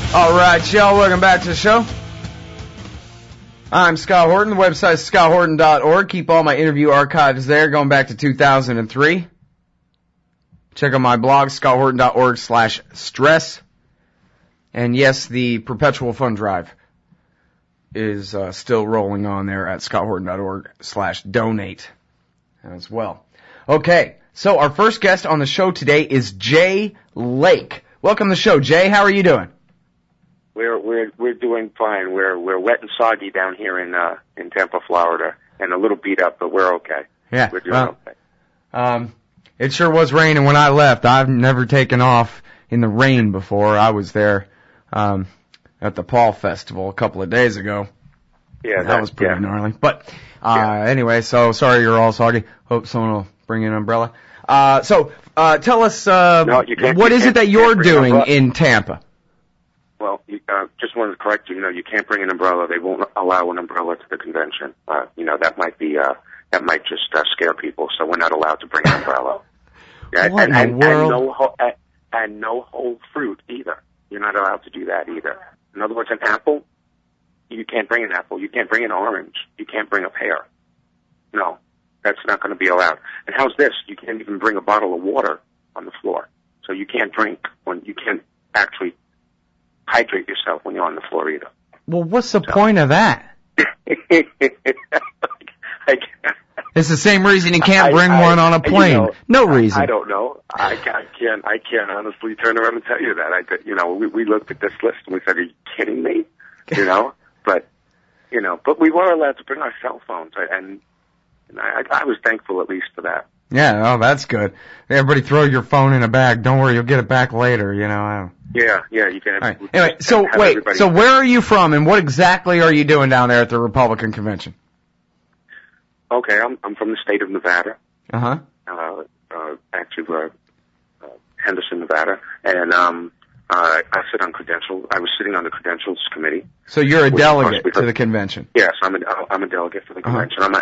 All right, y'all, welcome back to the show. I'm Scott Horton. The website is scotthorton.org. Keep all my interview archives there going back to 2003. Check out my blog, scotthorton.org/stress. And yes, the Perpetual Fund Drive is still rolling on there at scotthorton.org/donate as well. Okay, so our first guest on the show today is Jay Lake. Welcome to the show, Jay. How are you doing? We're doing fine. We're wet and soggy down here in Tampa, Florida, and a little beat up, but we're okay. Yeah, we're doing okay. It sure was raining when I left. I've never taken off in the rain before. I was there at the Paul Festival a couple of days ago. Yeah, that was pretty gnarly. But anyway, so sorry you're all soggy. Hope someone will bring an umbrella. So tell us what is it that you're doing in Tampa? Well, just wanted to correct you. You can't bring an umbrella. They won't allow an umbrella to the convention. That might just scare people. So we're not allowed to bring an umbrella. What in the world? And no whole fruit either. You're not allowed to do that either. In other words, an apple, you can't bring an apple. You can't bring an orange. You can't bring a pear. No, that's not going to be allowed. And how's this? You can't even bring a bottle of water on the floor. So you can't drink when you can't actually hydrate yourself when you're on the floor either. Well, what's the point of that? It's the same reason you can't bring one on a plane. No reason. I don't know. I can't honestly turn around and tell you that. We looked at this list and we said, "Are you kidding me?" But we were allowed to bring our cell phones, and I was thankful at least for that. Yeah, that's good. Everybody throw your phone in a bag. Don't worry, you'll get it back later, Yeah, you can. Right. Anyway, so where are you from, and what exactly are you doing down there at the Republican convention? Okay, I'm from the state of Nevada. Actually, Henderson, Nevada, and I sit on credential. I was sitting on the credentials committee. So you're a delegate to the convention? Yes, I'm a delegate for the convention. I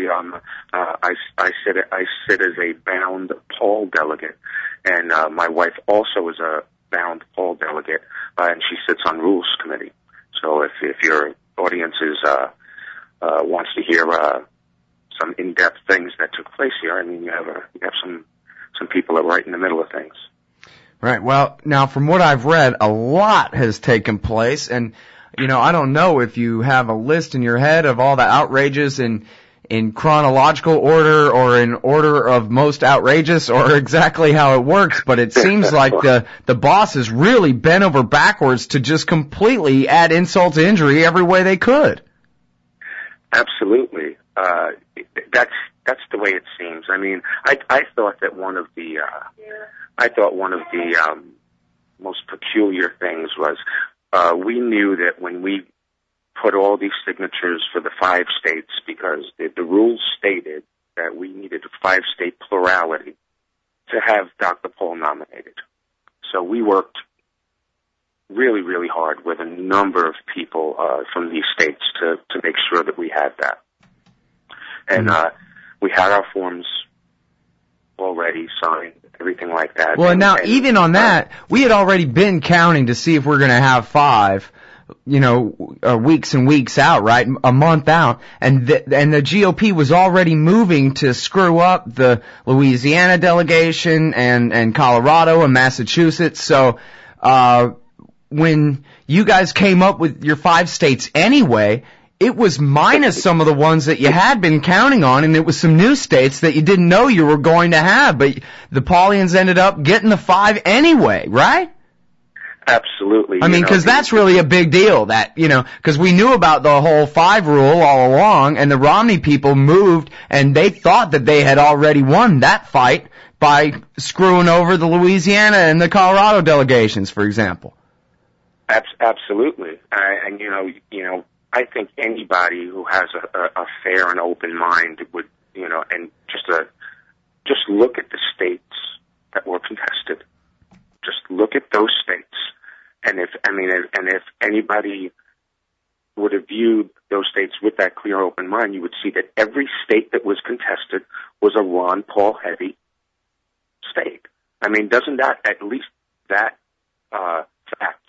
sit as a bound poll delegate, and my wife also is a bound poll delegate, and she sits on rules committee. So if your audience wants to hear some in-depth things that took place here, I mean, you have some people that are right in the middle of things. Right. Well, now from what I've read, a lot has taken place, and I don't know if you have a list in your head of all the outrages in chronological order or in order of most outrageous or exactly how it works, but it seems like the boss has really bent over backwards to just completely add insult to injury every way they could. Absolutely. That's the way it seems. I mean, I thought that one of the most peculiar things was we knew that when we put all these signatures for the 5 states, because the rules stated that we needed a 5-state plurality to have Dr. Paul nominated. So we worked really, really hard with a number of people from these states to make sure that we had that. And we had our forms already signed, everything like that. Well, even on that, we had already been counting to see if we're going to have 5, weeks and weeks out, right? A month out. And the GOP was already moving to screw up the Louisiana delegation and Colorado and Massachusetts. So, when you guys came up with your 5 states anyway, it was minus some of the ones that you had been counting on, and it was some new states that you didn't know you were going to have. But the Paulians ended up getting the 5 anyway, right? Absolutely. I mean, because that's really a big deal, because we knew about the whole 5 rule all along, and the Romney people moved, and they thought that they had already won that fight by screwing over the Louisiana and the Colorado delegations, for example. Absolutely. And I think anybody who has a fair and open mind would, and just look at the states that were contested. Just look at those states, and if anybody would have viewed those states with that clear, open mind, you would see that every state that was contested was a Ron Paul heavy state. I mean, doesn't that, at least that fact,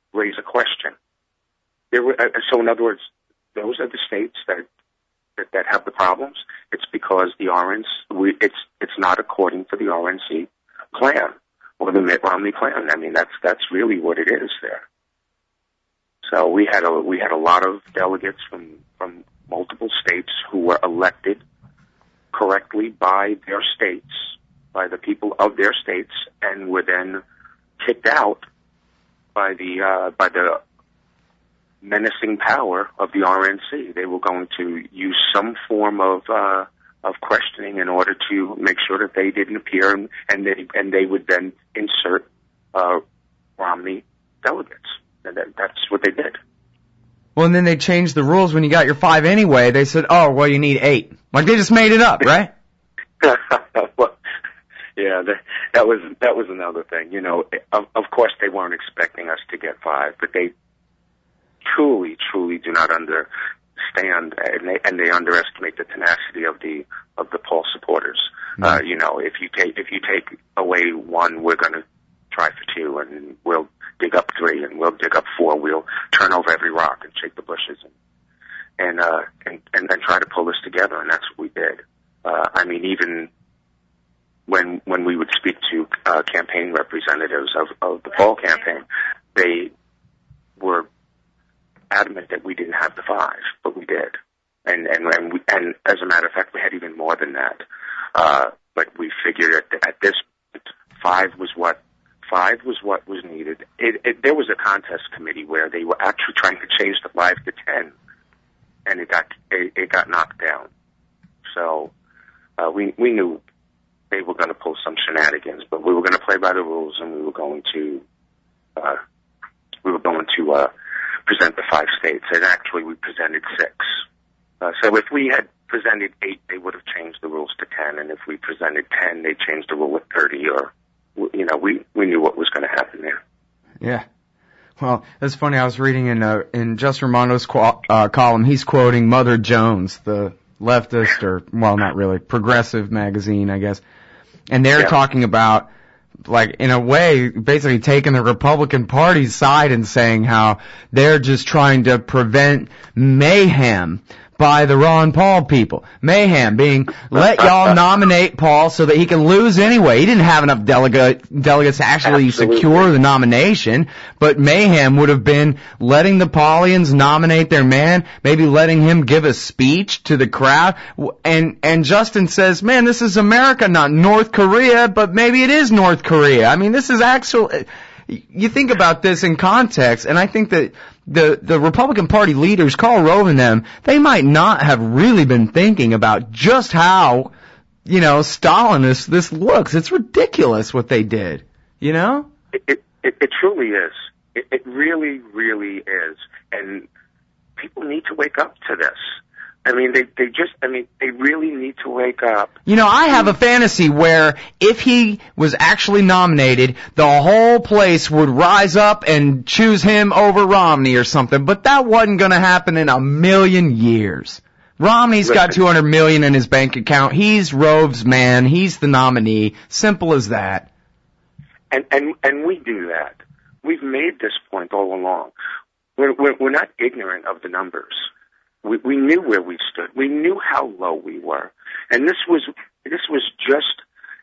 raise a question. So in other words, those are the states that have the problems. It's because the it's not according to the RNC plan or the Mitt Romney plan. I mean, that's really what it is there. So we had a lot of delegates from multiple states who were elected correctly by their states, by the people of their states, and were then kicked out by the menacing power of the RNC. They were going to use some form of questioning in order to make sure that they didn't appear, and they would then insert Romney delegates. And that's what they did. Well, and then they changed the rules when you got your 5 anyway. They said, oh, well, you need 8. Like, they just made it up, right? Well, yeah, that was another thing. You know, of course they weren't expecting us to get 5, but they truly do not understand, and they underestimate the tenacity of the Paul supporters. Mm-hmm. You know, if you take away 1, we're going to try for 2, and we'll dig up 3, and we'll dig up 4. We'll turn over every rock and shake the bushes, and then try to pull this together, and that's what we did. I mean, even when we would speak to campaign representatives of the Paul campaign, they were adamant that we didn't have the 5, but we did, and as a matter of fact, we had even more than that. But we figured at this point, 5 was what was needed. There was a contest committee where they were actually trying to change the 5 to 10, and it got knocked down. So we knew they were going to pull some shenanigans, but we were going to play by the rules, and we were going to present the 5 states, and actually we presented 6. So if we had presented 8, they would have changed the rules to 10, and if we presented 10, they changed the rule at 30, or, you know, we knew what was going to happen there. Yeah. Well, it's funny, I was reading in Justin Raimoto's column, he's quoting Mother Jones, the leftist, or, well, not really, progressive magazine, I guess, and they're talking about, like, in a way, basically taking the Republican Party's side and saying how they're just trying to prevent mayhem by the Ron Paul people. Mayhem being, let y'all nominate Paul so that he can lose anyway. He didn't have enough delegates to actually secure the nomination, but mayhem would have been letting the Paulians nominate their man, maybe letting him give a speech to the crowd. And Justin says, man, this is America, not North Korea, but maybe it is North Korea. I mean, this is actual, you think about this in context, and I think that the Republican Party leaders, Karl Rove and them, they might not have really been thinking about just how, you know, Stalinist this looks. It's ridiculous what they did, you know? It truly is. It really, really is. And people need to wake up to this. I mean, they really need to wake up. You know, I have a fantasy where if he was actually nominated, the whole place would rise up and choose him over Romney or something, but that wasn't going to happen in a million years. Romney's got $200 million in his bank account. He's Rove's man. He's the nominee. Simple as that. And we do that. We've made this point all along. We're not ignorant of the numbers. We knew where we stood. We knew how low we were, and this was just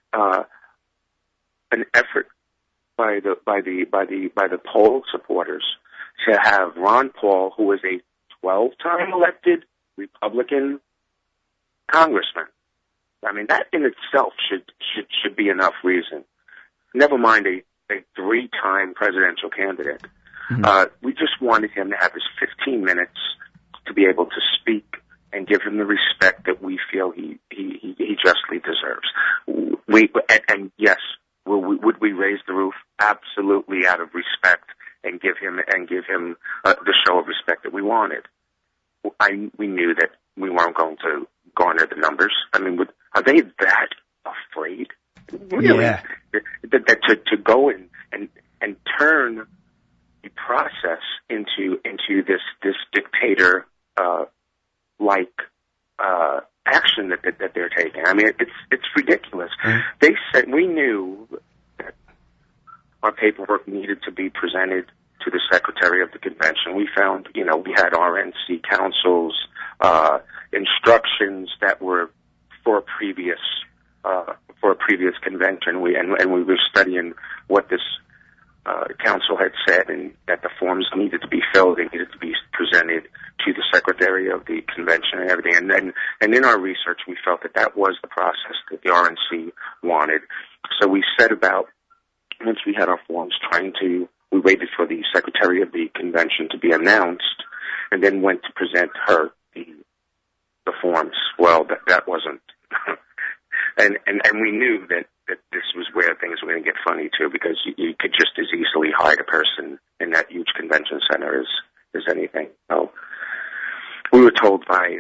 an effort by the Paul supporters to have Ron Paul, who is a 12-time elected Republican congressman. I mean, that in itself should be enough reason. Never mind a 3-time presidential candidate. Mm-hmm. We just wanted him to have his 15 minutes to be able to speak and give him the respect that we feel he justly deserves. And yes, would we raise the roof? Absolutely, out of respect, and give him the show of respect that we wanted. We knew that we weren't going to garner the numbers. I mean, are they that afraid? Really? Yeah. That to go and turn the process into this dictator like action that they're taking. I mean, it's ridiculous. Mm-hmm. They said we knew that our paperwork needed to be presented to the secretary of the convention. We found, we had RNC councils, instructions that were for a previous convention. We were studying what this council had said, and that the forms needed to be filled, they needed to be presented to the secretary of the convention and everything. And in our research, we felt that was the process that the RNC wanted. So we set about, once we had our forms, we waited for the secretary of the convention to be announced, and then went to present her the forms. Well, that wasn't, and we knew that this was where things were going to get funny too, because you could just as easily hide a person in that huge convention center as anything. So we were told by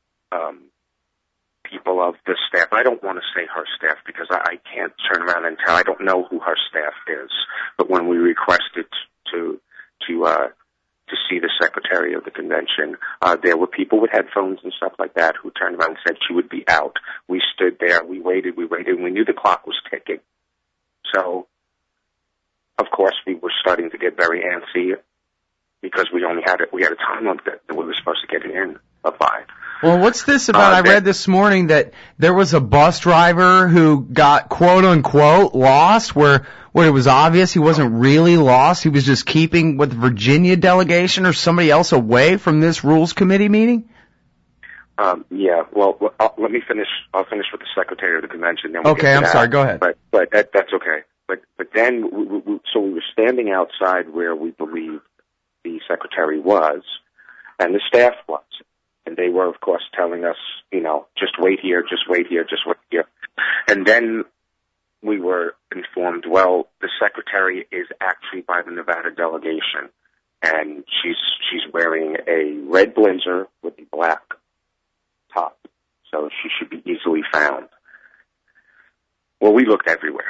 people of the staff. I don't want to say her staff because I can't turn around and tell. I don't know who her staff is. But when we requested to see the secretary of the convention, there were people with headphones and stuff like that who turned around and said she would be out. We stood there, we waited, and we knew the clock was ticking. So, of course, we were starting to get very antsy because we had a time limit that we were supposed to get in by. Well, what's this about? I read this morning that there was a bus driver who got quote-unquote lost, where it was obvious he wasn't really lost. He was just keeping with the Virginia delegation or somebody else away from this Rules Committee meeting? Yeah, well, let me finish. I'll finish with the secretary of the convention. Then okay, I'm sorry. Go ahead. But that's okay. But then, so we were standing outside where we believed the secretary was, and the staff was. And they were, of course, telling us, just wait here, just wait here, just wait here. And then we were informed, well, the secretary is actually by the Nevada delegation, and she's wearing a red blazer with a black top, so she should be easily found. Well, we looked everywhere.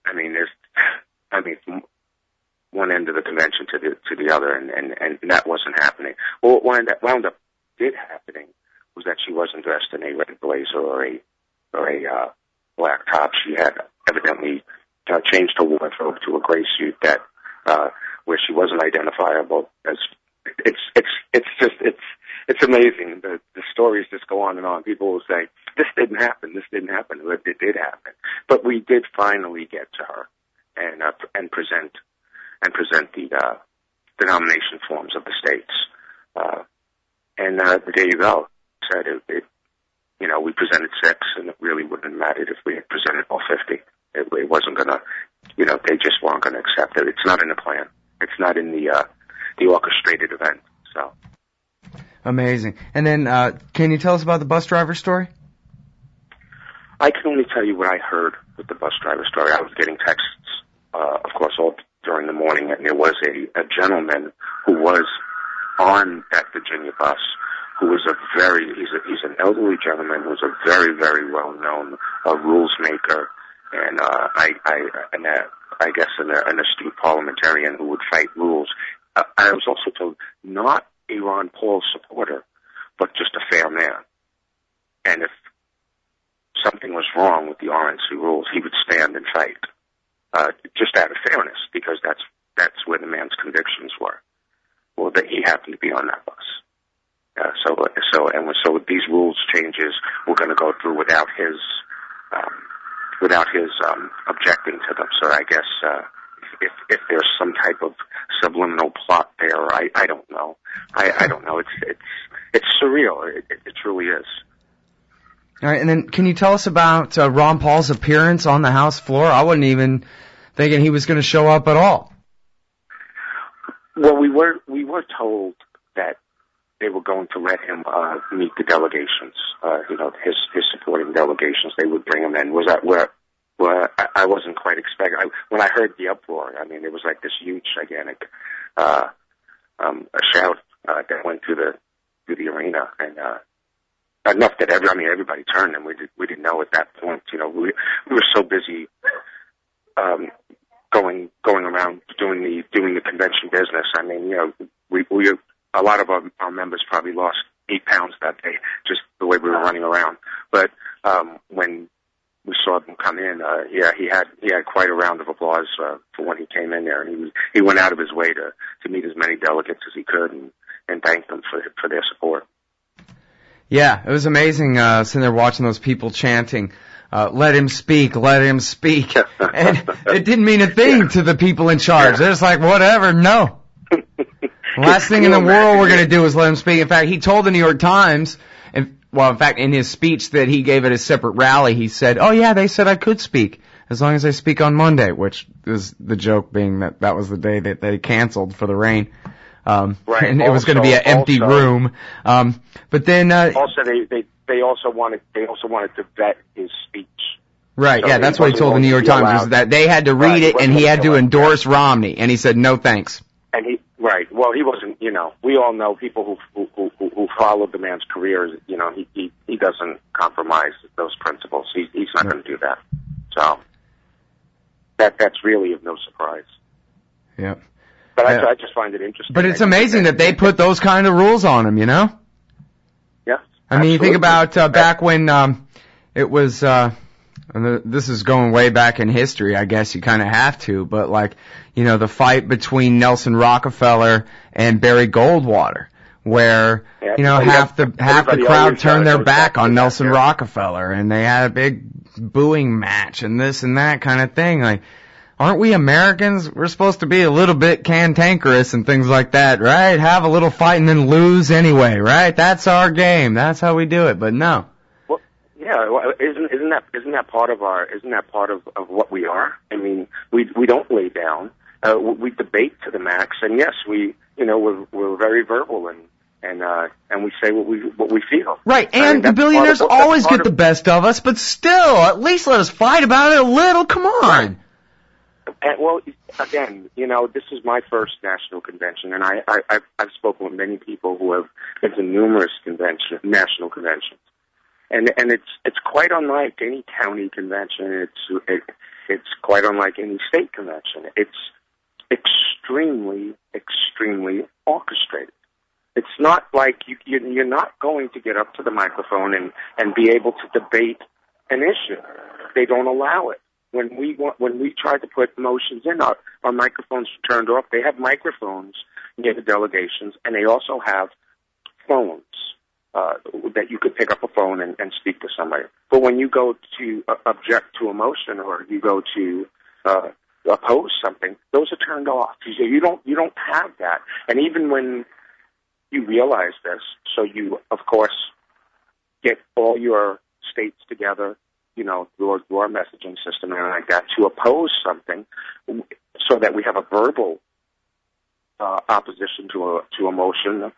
From one end of the convention to the other, and that wasn't happening. Well, what wound up happening was that she wasn't dressed in a red blazer or a black top. She had evidently changed her wardrobe to a gray suit that where she wasn't identifiable as. It's amazing. The stories just go on and on. People will say this didn't happen, but it did happen. But we did finally get to her and present the nomination forms of the states. And there you go. Said it, we presented 6, and it really wouldn't have mattered if we had presented all 50. It wasn't gonna, they just weren't gonna accept it. It's not in the plan. It's not in the orchestrated event. So amazing. And then, can you tell us about the bus driver story? I can only tell you what I heard with the bus driver story. I was getting texts, of course, all during the morning, and there was a gentleman who was on that Virginia bus, who was he's an elderly gentleman who's a very, very well-known rules maker, and I guess an astute parliamentarian who would fight rules. I was also told not a Ron Paul supporter, but just a fair man. And if something was wrong with the RNC rules, he would stand and fight, just out of fairness, because that's where the man's convictions were. Well, that he happened to be on that bus. So these rules changes were going to go through without his objecting to them. So I guess if there's some type of subliminal plot there, I don't know. I don't know. It's surreal. It truly is. All right, and then can you tell us about Ron Paul's appearance on the House floor? I wasn't even thinking he was going to show up at all. Well, we were told that they were going to let him meet the delegations. His supporting delegations. They would bring him in. Was that where I wasn't quite expecting? When I heard the uproar, it was like this huge, gigantic a shout that went through the arena, and enough that everybody turned, and we didn't know at that point. We were so busy going around doing the convention business. We a lot of our members probably lost 8 pounds that day, just the way we were running around. But when we saw them come in, he had quite a round of applause for when he came in there, and he went out of his way to meet as many delegates as he could and thank them for their support. Yeah, it was amazing sitting there watching those people chanting, let him speak, let him speak. And it didn't mean a thing to the people in charge. They're just like, whatever, no. Last thing in the world we're going to do is let him speak. In fact, he told the New York Times, in his speech that he gave at a separate rally, he said, oh yeah, they said I could speak as long as I speak on Monday, which is the joke being that was the day that they canceled for the rain. Right. And it was going to be an empty room. But then, also they also wanted to vet his speech. Right, so yeah, that's what he told the New York Times, is that they had to read it and he had to endorse Romney, and he said no thanks. And he wasn't, we all know people who followed the man's career, he doesn't compromise those principles. He's not going to do that. So that's really of no surprise. Yeah. But I just find it interesting. But it's amazing that they put those kind of rules on him, Yeah. I mean, you think about back when it was this is going way back in history, I guess you kind of have to, but the fight between Nelson Rockefeller and Barry Goldwater, where half the crowd turned their back on Nelson Rockefeller, and they had a big booing match and this and that kind of thing. Aren't we Americans? We're supposed to be a little bit cantankerous and things like that, right? Have a little fight and then lose anyway, right? That's our game. That's how we do it. But no. Well, yeah. Well, isn't that part of what we are? I mean, we don't lay down. We debate to the max, and yes, we're very verbal and we say what we feel. Right, and the billionaires always get the best of us, but still, at least let us fight about it a little. Come on. Right. And, well, again, this is my first national convention, and I've spoken with many people who have been to numerous national conventions, and it's quite unlike any county convention. It's quite unlike any state convention. It's extremely, extremely orchestrated. It's not like you're not going to get up to the microphone and be able to debate an issue. They don't allow it. When we try to put motions in, our microphones are turned off. They have microphones near the delegations, and they also have phones that you could pick up a phone and speak to somebody. But when you go to object to a motion or you go to oppose something, those are turned off. You don't have that. And even when you realize this, so you of course get all your states together, through our messaging system and like that, to oppose something, so that we have a verbal opposition to a motion.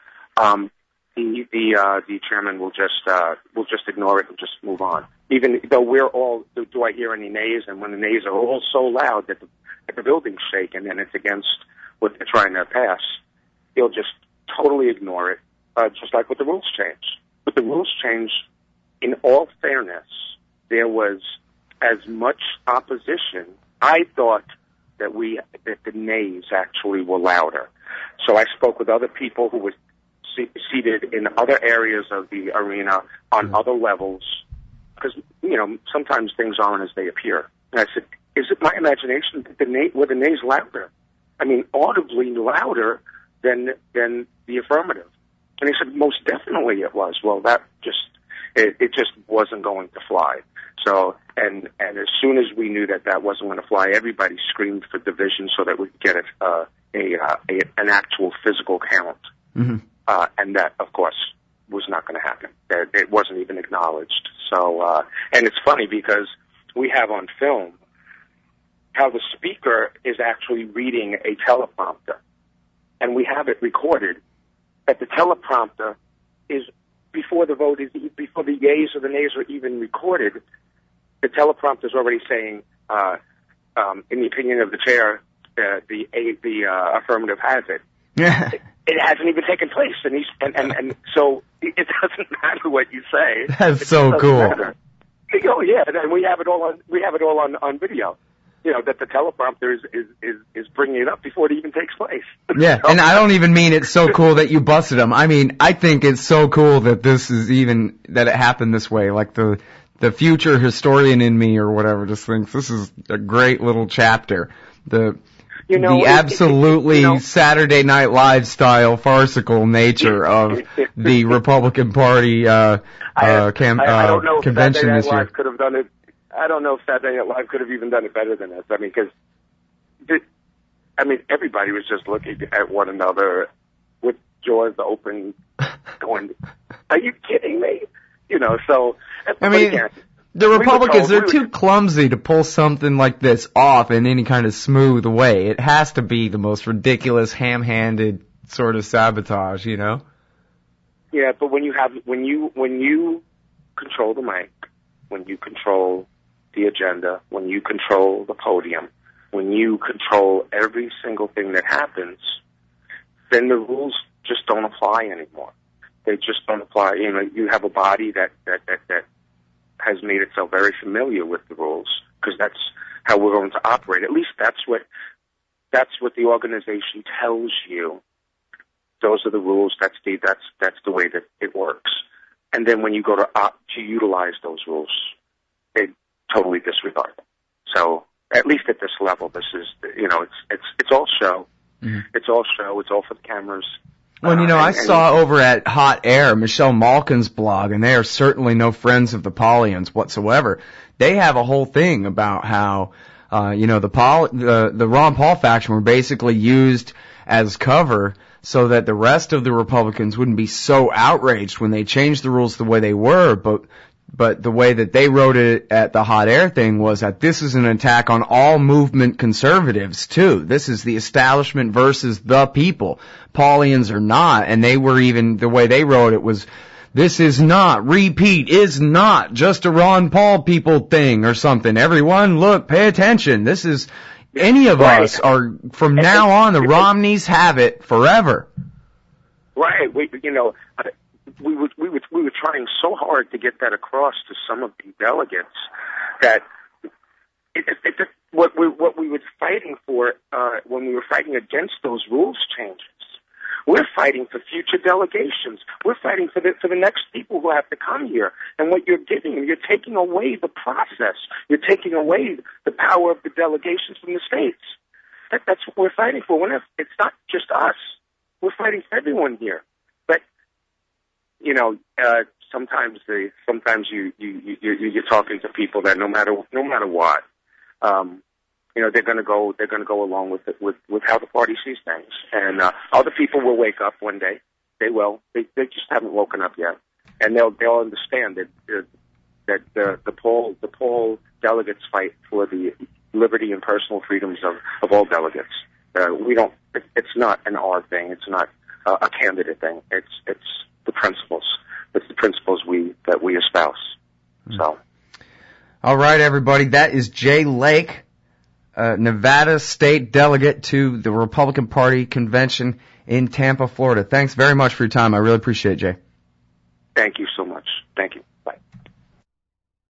The chairman will just ignore it and just move on. Even though we're all, do I hear any nays? And when the nays are all so loud that the building's shaking and it's against what they're trying to pass, he'll just totally ignore it, just like with the rules change. With the rules change, in all fairness, there was as much opposition. I thought that the nays actually were louder. So I spoke with other people who were seated in other areas of the arena on other levels, because sometimes things aren't as they appear. And I said, "Is it my imagination that were the nays louder? I mean, audibly louder than the affirmative?" And he said, "Most definitely it was." Well, that it just wasn't going to fly. So, and as soon as we knew that wasn't going to fly, everybody screamed for division so that we could get an actual physical count. Mm-hmm. And that, of course, was not going to happen. It wasn't even acknowledged. So, and it's funny because we have on film how the speaker is actually reading a teleprompter, and we have it recorded that the teleprompter is before the vote is before the yeas or the nays are even recorded. The teleprompter is already saying, in the opinion of the chair, the affirmative has it. Yeah. It hasn't even taken place, and so it doesn't matter what you say. That's so cool. Matter. Oh yeah, and we have it all on video. That the teleprompter is bringing it up before it even takes place. Yeah, and I don't even mean it's so cool that you busted them. I mean, I think it's so cool that this is that it happened this way. Like the the future historian in me or whatever just thinks this is a great little chapter. The absolutely Saturday Night Live style farcical nature of the Republican Party convention this year. Could have done it. I don't know if Saturday Night Live could have even done it better than this. I mean, because everybody was just looking at one another with jaws open, going, "Are you kidding me?" So I mean. Again, the Republicans, they're too clumsy to pull something like this off in any kind of smooth way. It has to be the most ridiculous, ham-handed sort of sabotage, Yeah, but when you control the mic, when you control the agenda, when you control the podium, when you control every single thing that happens, then the rules just don't apply anymore. They just don't apply. You have a body that has made itself very familiar with the rules, because that's how we're going to operate. At least that's what the organization tells you. Those are the rules. That's the way that it works. And then when you go to utilize those rules, they totally disregard them. So at least at this level, this is it's all show. Mm-hmm. It's all show. It's all for the cameras. Well, I saw over at Hot Air, Michelle Malkin's blog, and they are certainly no friends of the Paulians whatsoever. They have a whole thing about how, the Ron Paul faction were basically used as cover so that the rest of the Republicans wouldn't be so outraged when they changed the rules the way they were, but the way that they wrote it at the Hot Air thing was that this is an attack on all movement conservatives, too. This is the establishment versus the people. Paulians are not, and they were even, the way they wrote it was, this is not just a Ron Paul people thing or something. Everyone, look, pay attention. This is, any of us are, from now on, the Romneys have it forever. Right. We were trying so hard to get that across to some of the delegates that what we were fighting for when we were fighting against those rules changes. We're fighting for future delegations. We're fighting for the next people who have to come here. And what you're taking away the process. You're taking away the power of the delegations from the states. That's what we're fighting for. It's not just us. We're fighting for everyone here. But sometimes you're talking to people that no matter what, they're going to go along with it, with how the party sees things. And other people will wake up one day. They will. They just haven't woken up yet, and they'll understand that the Paul delegates fight for the liberty and personal freedoms of all delegates. We don't. It's not an R thing. It's not a candidate thing. It's the principles. It's the principles that we espouse. So. All right, everybody. That is Jay Lake, Nevada state delegate to the Republican Party convention in Tampa, Florida. Thanks very much for your time. I really appreciate it, Jay. Thank you so much. Thank you. Bye.